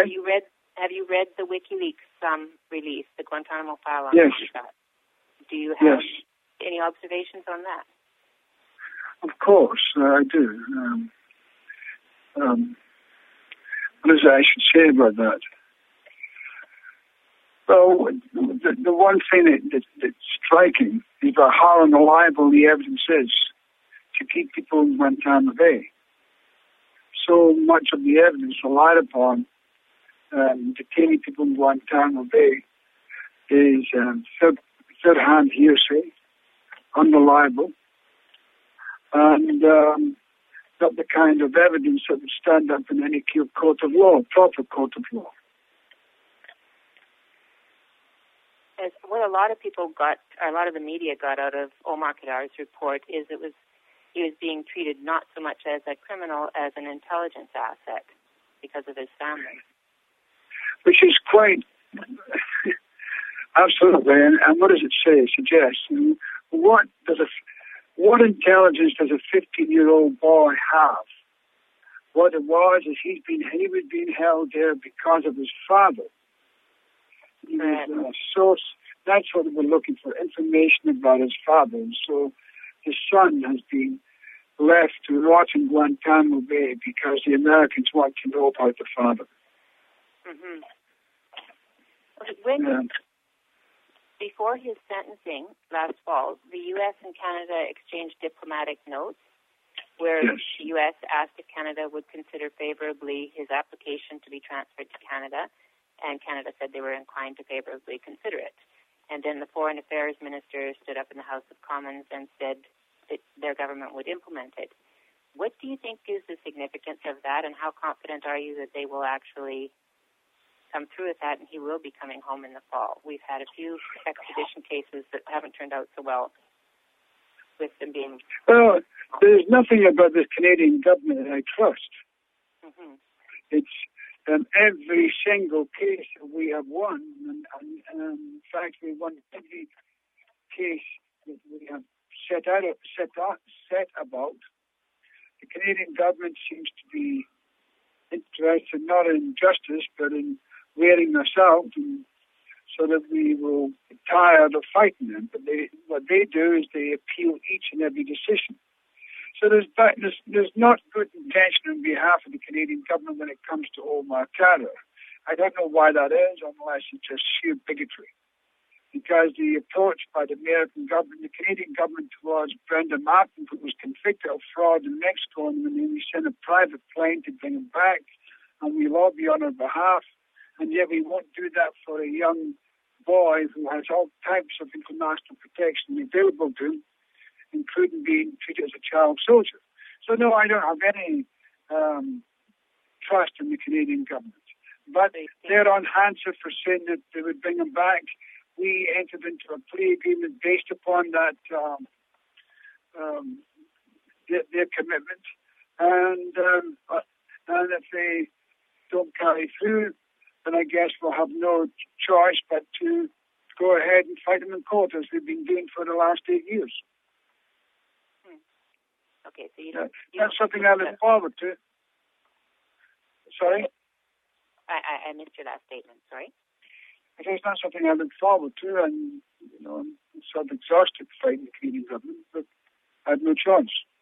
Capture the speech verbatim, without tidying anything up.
Sorry? Have you read Have you read the WikiLeaks um, release, the Guantanamo file on yes. that? Do you have yes. any observations on that? Of course, uh, I do. Um, um, what is it I should say about that? Well, the, the one thing that, that, that's striking is about how unreliable the evidence is to keep people in Guantanamo Bay. So much of the evidence relied upon um, detaining people in Guantanamo Bay is um, third, third-hand hearsay, unreliable, and um, not the kind of evidence that would stand up in any court of law, proper court of law. As what a lot of people got, or a lot of the media got out of Omar Khadar's report is it was he was being treated not so much as a criminal as an intelligence asset because of his family. Which is quite, absolutely, and, and what does it say? It suggests, what does a, what intelligence does a fifteen-year-old boy have? What it was is he's been, he was being held there because of his father. He was a source, that's what we're looking for, information about his father. And so his son has been left to rot in Guantanamo Bay because the Americans want to know about the father. Mm-hmm. When, yeah. Before his sentencing last fall, the U S and Canada exchanged diplomatic notes where yes. the U S asked if Canada would consider favorably his application to be transferred to Canada, and Canada said they were inclined to favorably consider it. And then the Foreign Affairs Minister stood up in the House of Commons and said that their government would implement it. What do you think is the significance of that, and how confident are you that they will actually come through with that and he will be coming home in the fall? We've had a few extradition cases that haven't turned out so well with them being... Well, there's nothing about the Canadian government that I trust. Mm-hmm. It's um, every single case that we have won, and, and um, in fact, we won every case that we have set out, set out, set about. The Canadian government seems to be interested not in justice, but in wearing us out, and so that we will be tired of fighting them. But they, what they do is they appeal each and every decision. So there's, there's, there's not good intention on behalf of the Canadian government when it comes to Omar Khadr. I don't know why that is, unless it's just sheer bigotry. Because the approach by the American government, the Canadian government towards Brendan Martin, who was convicted of fraud in Mexico, and then we sent a private plane to bring him back, and we lobby on our behalf, and yet we won't do that for a young boy who has all types of international protection available to him, including being treated as a child soldier. So no, I don't have any um, trust in the Canadian government. But they're on Hansa for saying that they would bring him back. We entered into a plea agreement based upon that, um, um, their, their commitment. And, um, uh, and if they don't carry through, then I guess we'll have no choice but to go ahead and fight them in court, as we've been doing for the last eight years. Hmm. Okay, so you don't... You That's don't something I look forward to. Sorry? I, I missed your last statement, sorry. It's not something I look forward to, and you know, I'm sort of exhausted fighting the Canadian government, but I have no choice.